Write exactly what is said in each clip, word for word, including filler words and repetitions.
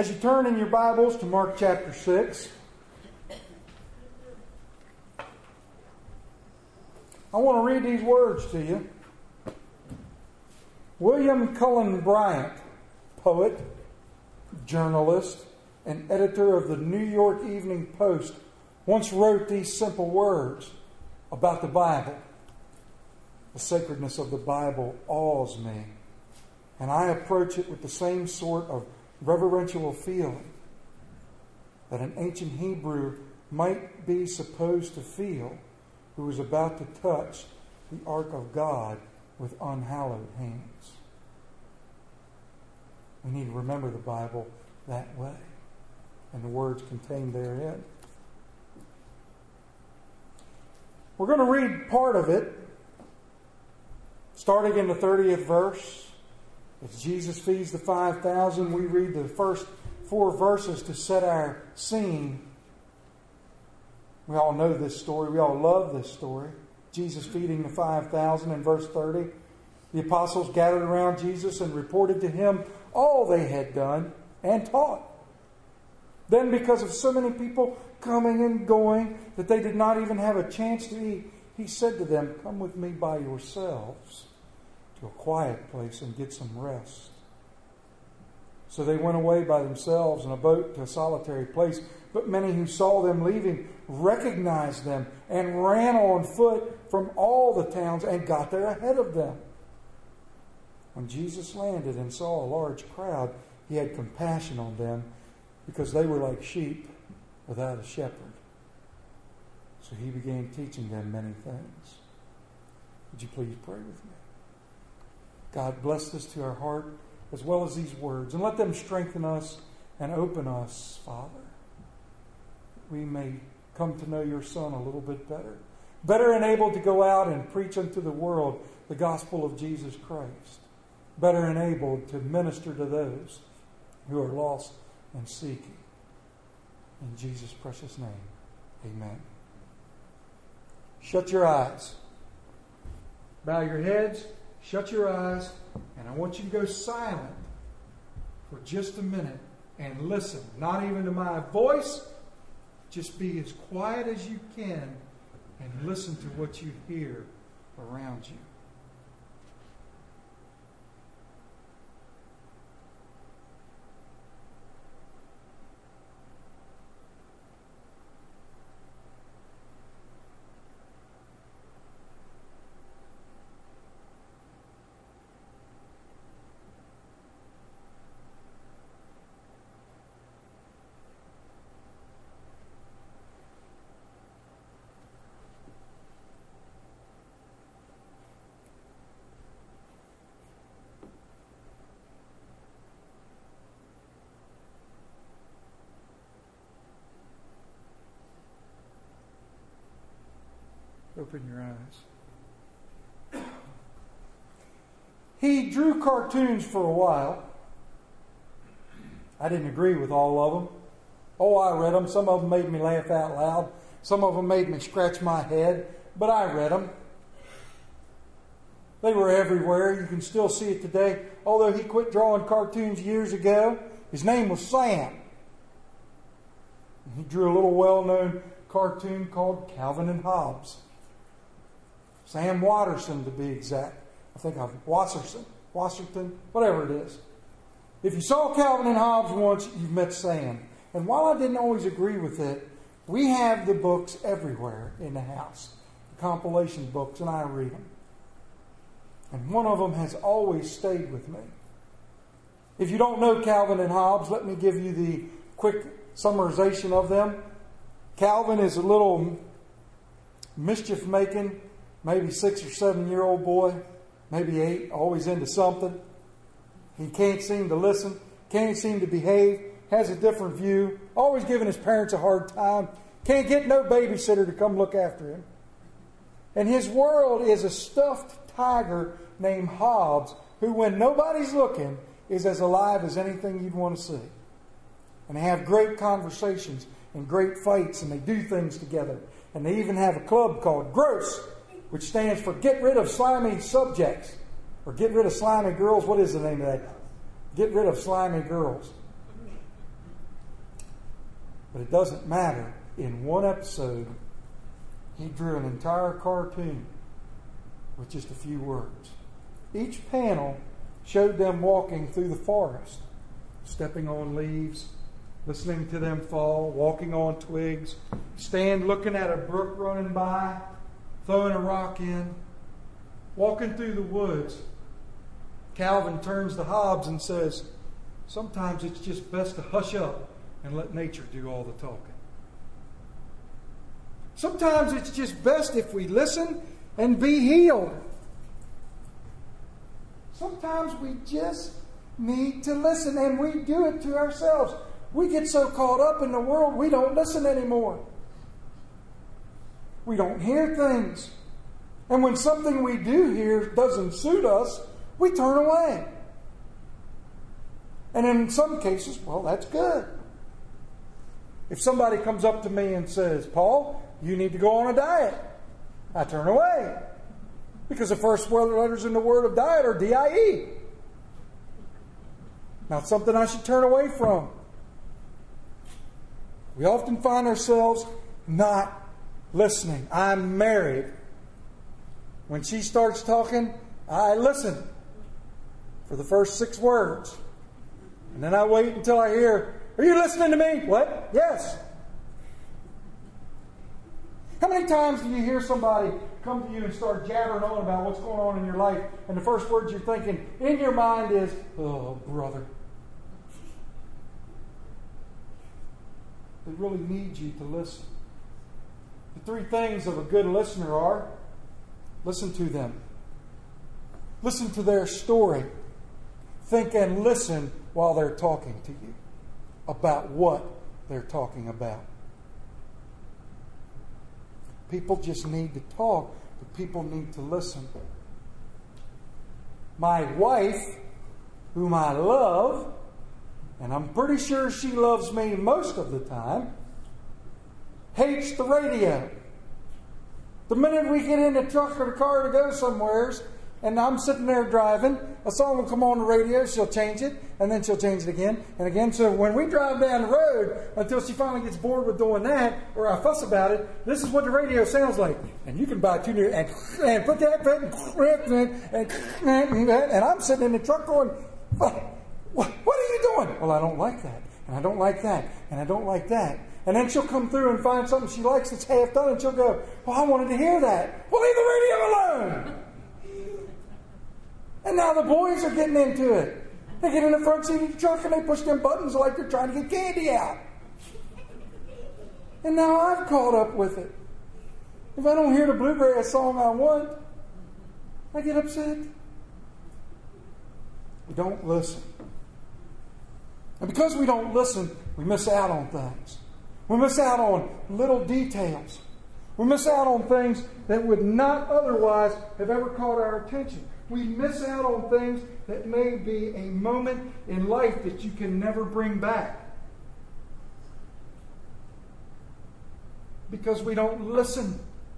As you turn in your Bibles to Mark chapter six, I want to read these words to you. William Cullen Bryant, poet, journalist, and editor of the New York Evening Post, once wrote these simple words about the Bible. The sacredness of the Bible awes me, and I approach it with the same sort of reverential feeling that an ancient Hebrew might be supposed to feel who was about to touch the ark of God with unhallowed hands. We need to remember the Bible that way and the words contained therein. We're going to read part of it, starting in the thirtieth verse. As Jesus feeds the five thousand, we read the first four verses to set our scene. We all know this story. We all love this story. Jesus feeding the five thousand in verse thirty. The apostles gathered around Jesus and reported to him all they had done and taught. Then, because of so many people coming and going that they did not even have a chance to eat, he said to them, "Come with me by yourselves to a quiet place and get some rest." So they went away by themselves in a boat to a solitary place. But many who saw them leaving recognized them and ran on foot from all the towns and got there ahead of them. When Jesus landed and saw a large crowd, he had compassion on them because they were like sheep without a shepherd. So he began teaching them many things. Would you please pray with me? God, bless this to our heart as well as these words, and let them strengthen us and open us, Father. We may come to know your Son a little bit better. Better enabled to go out and preach unto the world the gospel of Jesus Christ. Better enabled to minister to those who are lost and seeking. In Jesus' precious name, amen. Shut your eyes. Bow your heads. Shut your eyes, and I want you to go silent for just a minute and listen. Not even to my voice. Just be as quiet as you can and listen to what you hear around you. Open your eyes. He drew cartoons for a while. I didn't agree with all of them. Oh, I read them. Some of them made me laugh out loud. Some of them made me scratch my head. But I read them. They were everywhere. You can still see it today. Although he quit drawing cartoons years ago. His name was Sam. He drew a little well-known cartoon called Calvin and Hobbes. Sam Watterson, to be exact. I think of Wasserson, Wasserton, whatever it is. If you saw Calvin and Hobbes once, you've met Sam. And while I didn't always agree with it, we have the books everywhere in the house. The compilation books, and I read them. And one of them has always stayed with me. If you don't know Calvin and Hobbes, let me give you the quick summarization of them. Calvin is a little mischief-making, maybe six or seven year old boy, maybe eight, always into something. He can't seem to listen, can't seem to behave, has a different view, always giving his parents a hard time, can't get no babysitter to come look after him. And his world is a stuffed tiger named Hobbes, who when nobody's looking is as alive as anything you'd want to see. And they have great conversations and great fights, and they do things together. And they even have a club called Gross, which stands for Get Rid of Slimy Subjects. Or Get Rid of Slimy Girls. What is the name of that? Get Rid of Slimy Girls. But it doesn't matter. In one episode, he drew an entire cartoon with just a few words. Each panel showed them walking through the forest, stepping on leaves, listening to them fall, walking on twigs, stand looking at a brook running by, throwing a rock in, walking through the woods. Calvin turns to Hobbes and says, sometimes it's just best to hush up and let nature do all the talking. Sometimes it's just best if we listen and be healed. Sometimes we just need to listen, and we do it to ourselves. We get so caught up in the world, we don't listen anymore. We don't hear things. And when something we do hear doesn't suit us, we turn away. And in some cases, well, that's good. If somebody comes up to me and says, Paul, you need to go on a diet, I turn away. Because the first letters in the word of diet are D I E. Not something I should turn away from. We often find ourselves not listening. I'm married. When she starts talking, I listen for the first six words. And then I wait until I hear, are you listening to me? What? Yes. How many times do you hear somebody come to you and start jabbering on about what's going on in your life, and the first words you're thinking in your mind is, oh, brother. They really need you to listen. The three things of a good listener are, listen to them. Listen to their story. Think and listen while they're talking to you about what they're talking about. People just need to talk, but people need to listen. My wife, whom I love, and I'm pretty sure she loves me most of the time, hates the radio. The minute we get in the truck or the car to go somewheres, and I'm sitting there driving, a song will come on the radio, she'll change it, and then she'll change it again and again. So when we drive down the road, until she finally gets bored with doing that, or I fuss about it, this is what the radio sounds like. And you can buy two new, and, and put that, and, and, and I'm sitting in the truck going, what, what are you doing? Well, I don't like that, and I don't like that, and I don't like that. And then she'll come through and find something she likes that's half done, and she'll go, well, I wanted to hear that. Well, leave the radio alone. And now the boys are getting into it. They get in the front seat of the truck and they push them buttons like they're trying to get candy out. And now I've caught up with it. If I don't hear the bluegrass song I want, I get upset. We don't listen. And because we don't listen, we miss out on things. We miss out on little details. We miss out on things that would not otherwise have ever caught our attention. We miss out on things that may be a moment in life that you can never bring back. Because we don't listen.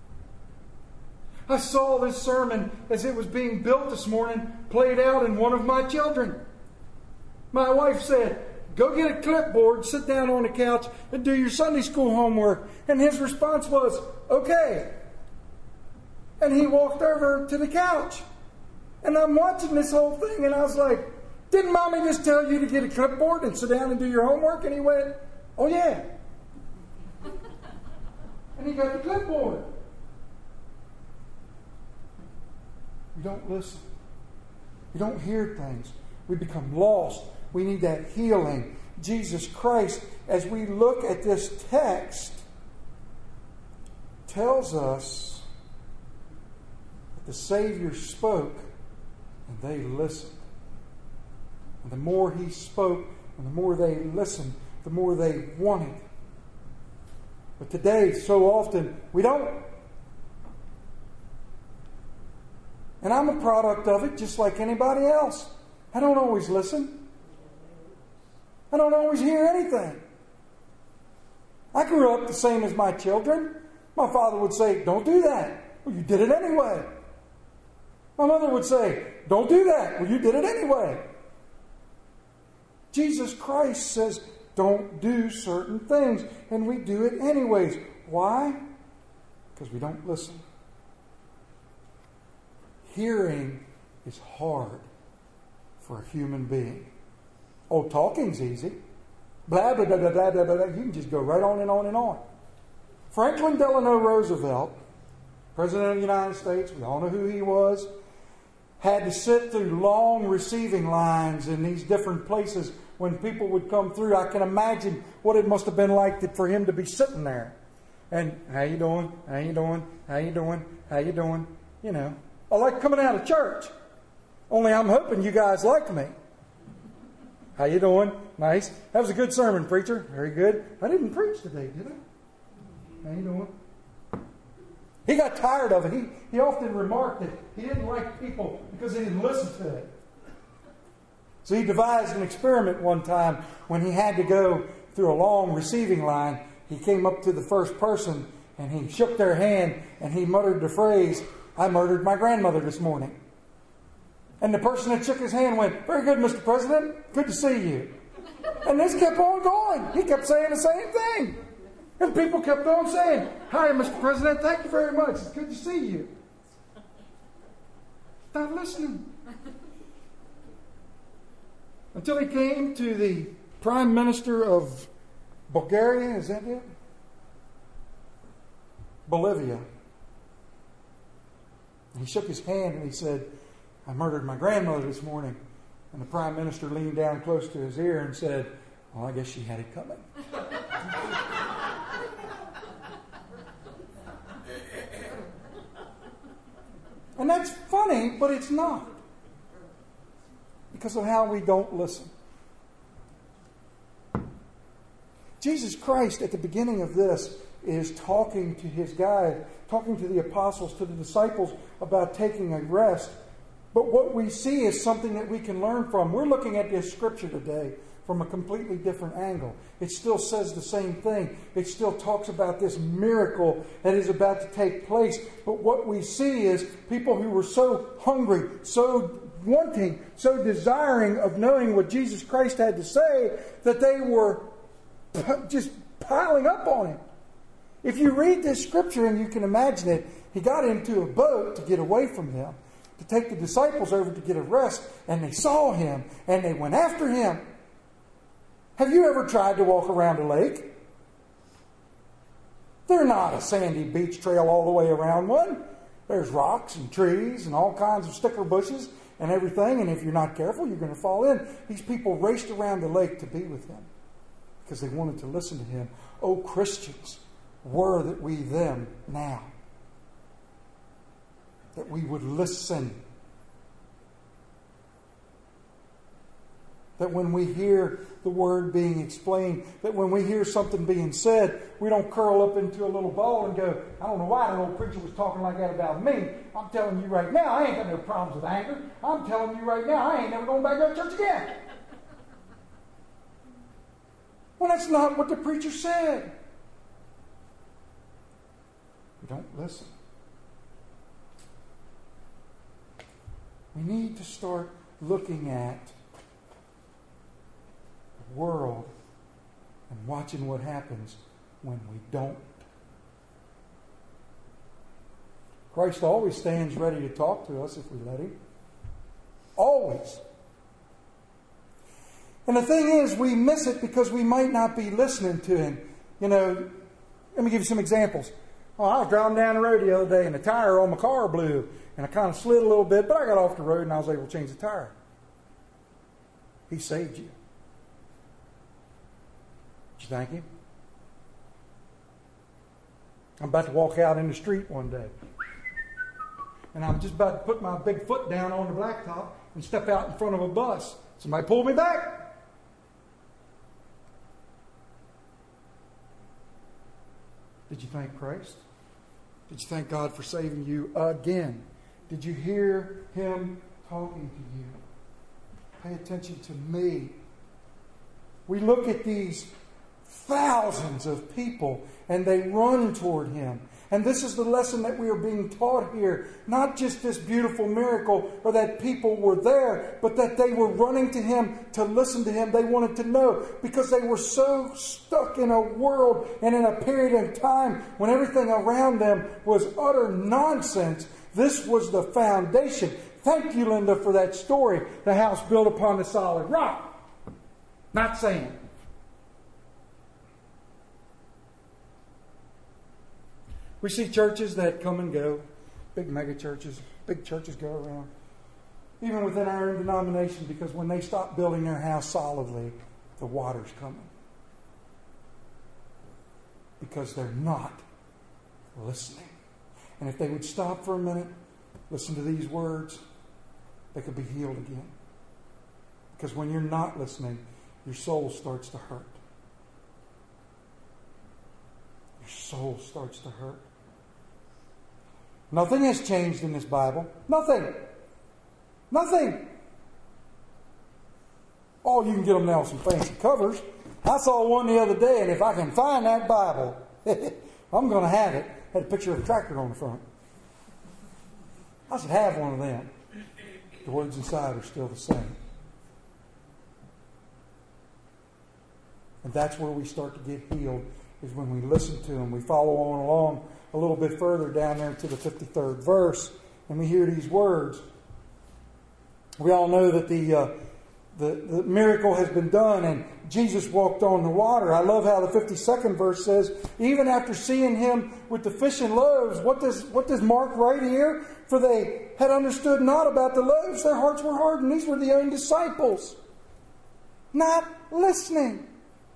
I saw this sermon as it was being built this morning played out in one of my children. My wife said, go get a clipboard, sit down on the couch, and do your Sunday school homework. And his response was, okay. And he walked over to the couch. And I'm watching this whole thing, and I was like, didn't Mommy just tell you to get a clipboard and sit down and do your homework? And he went, oh, yeah. And he got the clipboard. We don't listen. We don't hear things. We become lost. We need that healing. Jesus Christ, as we look at this text, tells us that the Savior spoke and they listened. And the more He spoke and the more they listened, the more they wanted. But today, so often, we don't. And I'm a product of it just like anybody else. I don't always listen. I don't always hear anything. I grew up the same as my children. My father would say, don't do that. Well, you did it anyway. My mother would say, don't do that. Well, you did it anyway. Jesus Christ says, don't do certain things. And we do it anyways. Why? Because we don't listen. Hearing is hard for a human being. Oh, talking's easy. Blah, blah, blah, blah, blah, blah, blah. You can just go right on and on and on. Franklin Delano Roosevelt, President of the United States, we all know who he was, had to sit through long receiving lines in these different places when people would come through. I can imagine what it must have been like to, for him to be sitting there. And, how you doing? How you doing? How you doing? How you doing? You know, I like coming out of church. Only I'm hoping you guys like me. How you doing? Nice. That was a good sermon, preacher. Very good. I didn't preach today, did I? How you doing? He got tired of it. He, he often remarked that he didn't like people because they didn't listen to it. So he devised an experiment one time when he had to go through a long receiving line. He came up to the first person and he shook their hand and he muttered the phrase, "I murdered my grandmother this morning." And the person that shook his hand went, "Very good, Mister President. Good to see you." And this kept on going. He kept saying the same thing. And people kept on saying, "Hi, Mister President. Thank you very much. It's good to see you." Not listening. Until he came to the Prime Minister of Bulgaria, is that it? Bolivia. He shook his hand and he said, "I murdered my grandmother this morning." And the Prime Minister leaned down close to his ear and said, "Well, I guess she had it coming." And that's funny, but it's not. Because of how we don't listen. Jesus Christ, at the beginning of this, is talking to his guide, talking to the apostles, to the disciples about taking a rest. But what we see is something that we can learn from. We're looking at this scripture today from a completely different angle. It still says the same thing. It still talks about this miracle that is about to take place. But what we see is people who were so hungry, so wanting, so desiring of knowing what Jesus Christ had to say, that they were just piling up on him. If you read this scripture and you can imagine it, he got into a boat to get away from them, to take the disciples over to get a rest, and they saw him and they went after him. Have you ever tried to walk around a lake? They're not a sandy beach trail all the way around one. There's rocks and trees and all kinds of sticker bushes and everything, and if you're not careful, you're going to fall in. These people raced around the lake to be with him because they wanted to listen to him. Oh, Christians, were that we them now, that we would listen. That when we hear the word being explained, that when we hear something being said, we don't curl up into a little ball and go, "I don't know why that old preacher was talking like that about me. I'm telling you right now, I ain't got no problems with anger. I'm telling you right now, I ain't never going back to church again." Well, that's not what the preacher said. We don't listen. We need to start looking at the world and watching what happens when we don't. Christ always stands ready to talk to us if we let him. Always. And the thing is, we miss it because we might not be listening to him. You know, let me give you some examples. Oh, I was driving down the road the other day and the tire on my car blew. And I kind of slid a little bit, but I got off the road and I was able to change the tire. He saved you. Did you thank him? I'm about to walk out in the street one day. And I'm just about to put my big foot down on the blacktop and step out in front of a bus. Somebody pulled me back. Did you thank Christ? Did you thank God for saving you again? Did you hear him talking to you? Pay attention to me. We look at these thousands of people and they run toward him. And this is the lesson that we are being taught here. Not just this beautiful miracle or that people were there, but that they were running to Him to listen to Him. They wanted to know because they were so stuck in a world and in a period of time when everything around them was utter nonsense. This was the foundation. Thank you, Linda, for that story. The house built upon the solid rock, not sand. We see churches that come and go, big mega churches, big churches go around, even within our own denomination, because when they stop building their house solidly, the water's coming. Because they're not listening. And if they would stop for a minute, listen to these words, they could be healed again. Because when you're not listening, your soul starts to hurt. Your soul starts to hurt. Nothing has changed in this Bible. Nothing. Nothing. Oh, you can get them now with some fancy covers. I saw one the other day, and if I can find that Bible, I'm going to have it. It had a picture of a tractor on the front. I should have one of them. The words inside are still the same. And that's where we start to get healed, is when we listen to Him. We follow on along a little bit further down there to the fifty-third verse, and we hear these words. We all know that the, uh, the, the miracle has been done, and Jesus walked on the water. I love how the fifty-second verse says, even after seeing Him with the fish and loaves, what does, what does Mark write here? For they had understood not about the loaves, their hearts were hardened. These were the own disciples, not listening.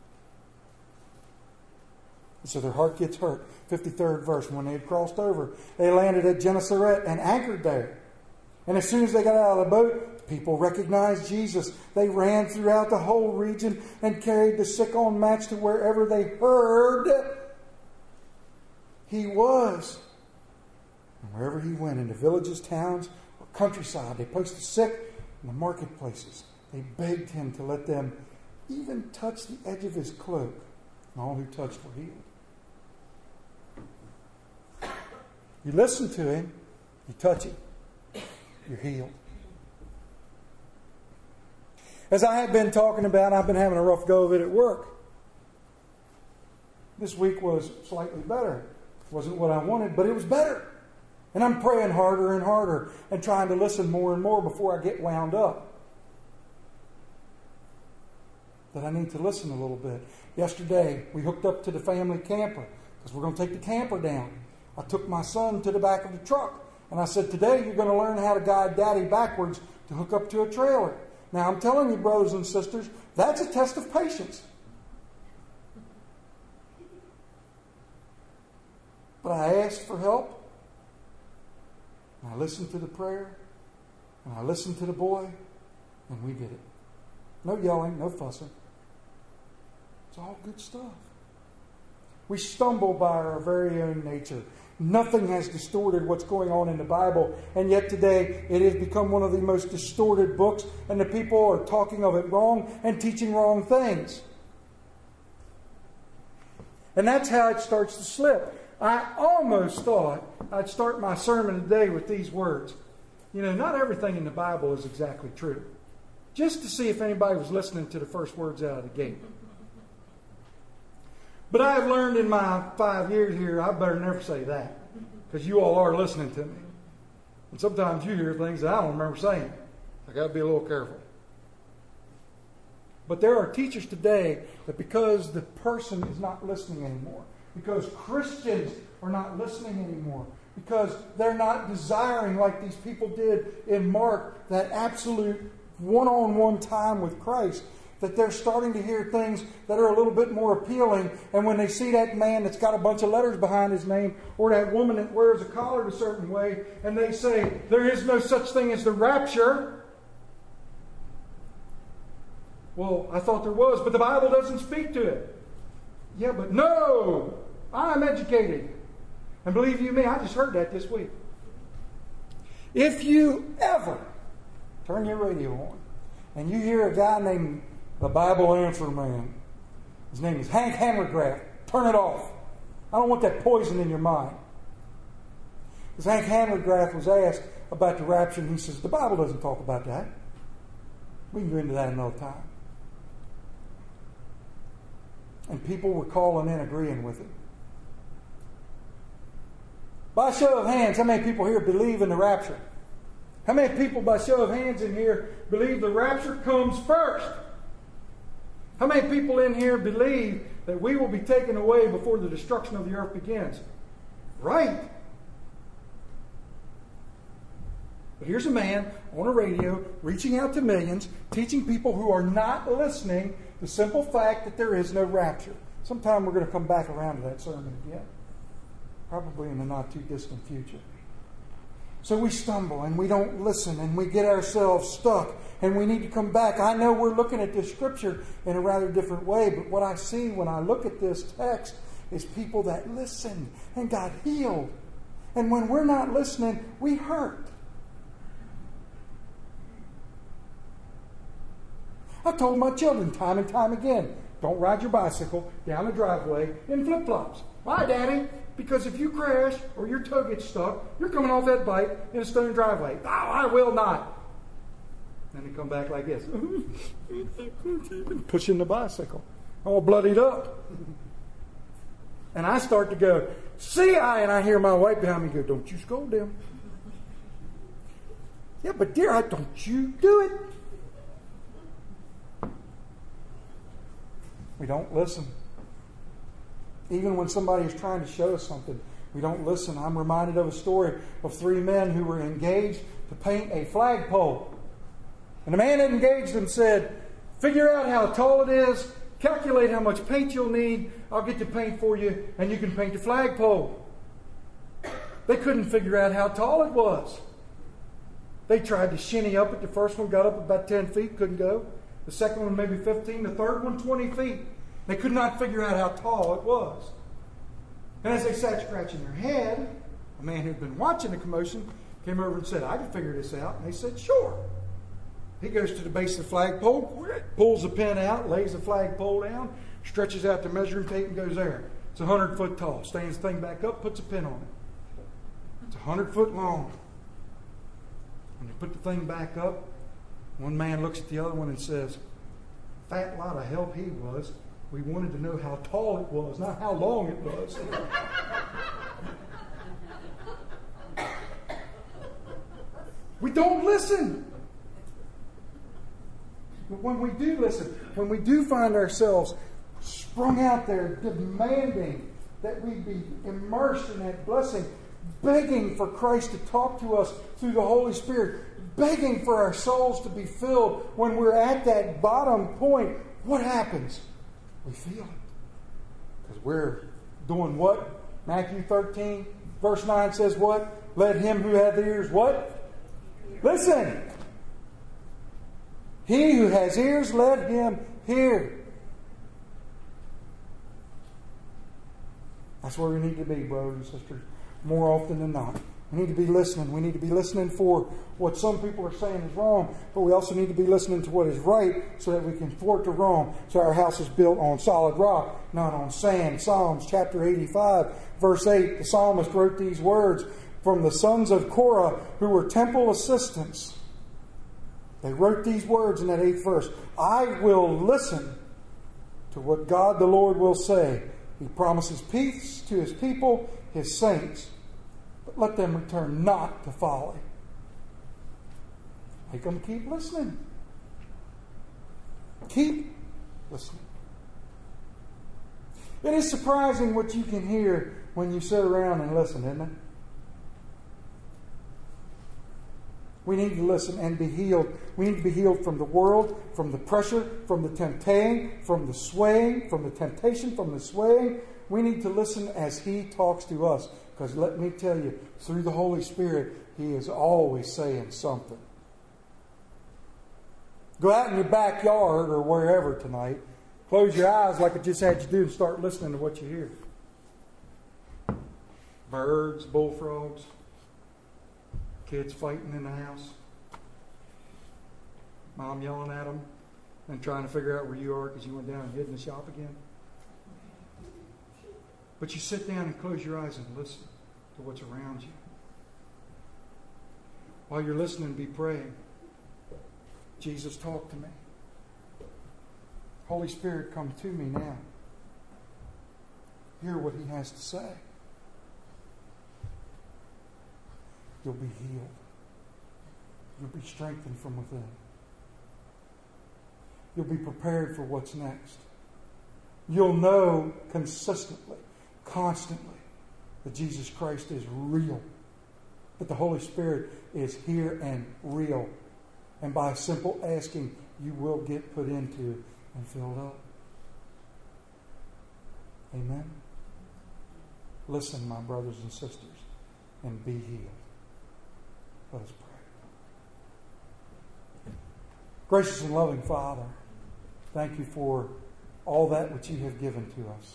So their heart gets hurt. fifty-third verse. When they had crossed over, they landed at Gennesaret and anchored there. And as soon as they got out of the boat, people recognized Jesus. They ran throughout the whole region and carried the sick on mats to wherever they heard He was. And wherever He went, into villages, towns, or countryside, they placed the sick in the marketplaces. They begged Him to let them even touch the edge of His cloak. And all who touched were healed. You listen to Him, you touch Him, you're healed. As I have been talking about, I've been having a rough go of it at work. This week was slightly better. It wasn't what I wanted, but it was better. And I'm praying harder and harder and trying to listen more and more before I get wound up. That I need to listen a little bit. Yesterday, we hooked up to the family camper because we're going to take the camper down. I took my son to the back of the truck and I said, today you're going to learn how to guide Daddy backwards to hook up to a trailer. Now I'm telling you, brothers and sisters, that's a test of patience. But I asked for help, and I listened to the prayer, and I listened to the boy, and we did it. No yelling, no fussing. It's all good stuff. We stumble by our very own nature. Nothing has distorted what's going on in the Bible, and yet today it has become one of the most distorted books, and the people are talking of it wrong and teaching wrong things. And that's how it starts to slip. I almost thought I'd start my sermon today with these words. You know, not everything in the Bible is exactly true. Just to see if anybody was listening to the first words out of the gate. But I have learned in my five years here, I better never say that. Because you all are listening to me. And sometimes you hear things that I don't remember saying. I got to be a little careful. But there are teachers today that because the person is not listening anymore, because Christians are not listening anymore, because they're not desiring, like these people did in Mark, that absolute one-on-one time with Christ, that they're starting to hear things that are a little bit more appealing. And when they see that man that's got a bunch of letters behind his name, or that woman that wears a collar a certain way, and they say, there is no such thing as the rapture. Well, I thought there was, but the Bible doesn't speak to it. Yeah, but no, I'm educated. And believe you me, I just heard that this week. If you ever turn your radio on and you hear a guy named the Bible Answer Man, his name is Hank Hammergraft, turn it off. I don't want that poison in your mind. As Hank Hanegraaff was asked about the rapture, and he says, the Bible doesn't talk about that. We can go into that another time. And people were calling in agreeing with it. By show of hands, how many people here believe in the rapture? How many people, by show of hands in here, believe the rapture comes first? How many people in here believe that we will be taken away before the destruction of the earth begins? Right. But here's a man on a radio reaching out to millions, teaching people who are not listening the simple fact that there is no rapture. Sometime we're going to come back around to that sermon again. Probably in the not too distant future. So we stumble and we don't listen and we get ourselves stuck and we need to come back. I know we're looking at this scripture in a rather different way, but what I see when I look at this text is people that listened and got healed. And when we're not listening, we hurt. I told my children time and time again, don't ride your bicycle down the driveway in flip-flops. Why, Daddy? Because if you crash or your toe gets stuck, you're coming off that bike in a stone driveway. Oh, I will not. And they come back like this. Pushing the bicycle. All bloodied up. And I start to go, see I, and I hear my wife behind me go, don't you scold them. Yeah, but dear, I don't you do it. We don't listen. Even when somebody is trying to show us something, we don't listen. I'm reminded of a story of three men who were engaged to paint a flagpole. And the man that engaged them said, figure out how tall it is, calculate how much paint you'll need, I'll get the paint for you, and you can paint the flagpole. They couldn't figure out how tall it was. They tried to shinny up it. The first one got up about ten feet, couldn't go. The second one maybe fifteen, the third one twenty feet. They could not figure out how tall it was. And as they sat scratching their head, a man who'd been watching the commotion came over and said, I can figure this out. And they said, sure. He goes to the base of the flagpole, pulls the pin out, lays the flagpole down, stretches out the measuring tape and goes there. It's one hundred foot tall. Stands the thing back up, puts a pin on it. It's one hundred foot long. When they put the thing back up, one man looks at the other one and says, fat lot of help he was. We wanted to know how tall it was, not how long it was. We don't listen. But when we do listen, when we do find ourselves sprung out there demanding that we be immersed in that blessing, begging for Christ to talk to us through the Holy Spirit, begging for our souls to be filled, when we're at that bottom point, what happens? We feel it. Because we're doing what? Matthew thirteen, verse nine says what? Let him who hath ears, what? Listen. He who has ears, let him hear. That's where we need to be, brothers and sisters, more often than not. We need to be listening. We need to be listening for what some people are saying is wrong, but we also need to be listening to what is right so that we can thwart the wrong. So our house is built on solid rock, not on sand. Psalms chapter eighty-five, verse eight, the psalmist wrote these words from the sons of Korah who were temple assistants. They wrote these words in that eighth verse. I will listen to what God the Lord will say. He promises peace to his people, his saints. But let them return not to folly. Make them keep listening. Keep listening. It is surprising what you can hear when you sit around and listen, isn't it? We need to listen and be healed. We need to be healed from the world, from the pressure, from the tempting, from the swaying, from the temptation, from the swaying. We need to listen as He talks to us. Because let me tell you, through the Holy Spirit, He is always saying something. Go out in your backyard or wherever tonight. Close your eyes like I just had you do and start listening to what you hear. Birds, bullfrogs, kids fighting in the house, mom yelling at them and trying to figure out where you are because you went down and hid in the shop again. But you sit down and close your eyes and listen to what's around you. While you're listening, be praying. Jesus, talk to me. Holy Spirit, come to me now. Hear what He has to say. You'll be healed. You'll be strengthened from within. You'll be prepared for what's next. You'll know consistently, constantly, that Jesus Christ is real. That the Holy Spirit is here and real. And by simple asking, you will get put into and filled up. Amen? Listen, my brothers and sisters, and be healed. Let us pray. Gracious and loving Father, thank you for all that which you have given to us.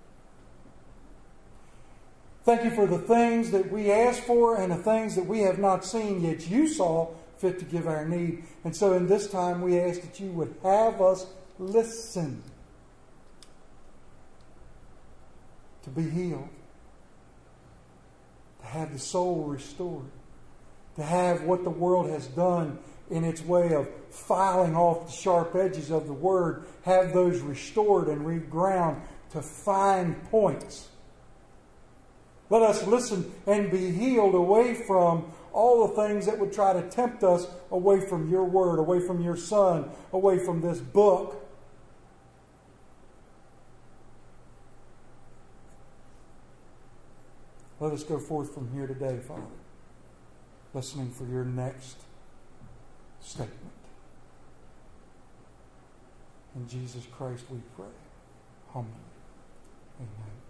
Thank you for the things that we asked for and the things that we have not seen, yet you saw fit to give our need. And so in this time we ask that you would have us listen, to be healed, to have the soul restored, to have what the world has done in its way of filing off the sharp edges of the Word, have those restored and reground to fine points. Let us listen and be healed away from all the things that would try to tempt us away from your Word, away from your Son, away from this book. Let us go forth from here today, Father, listening for your next statement. In Jesus Christ we pray. Humbly. Amen.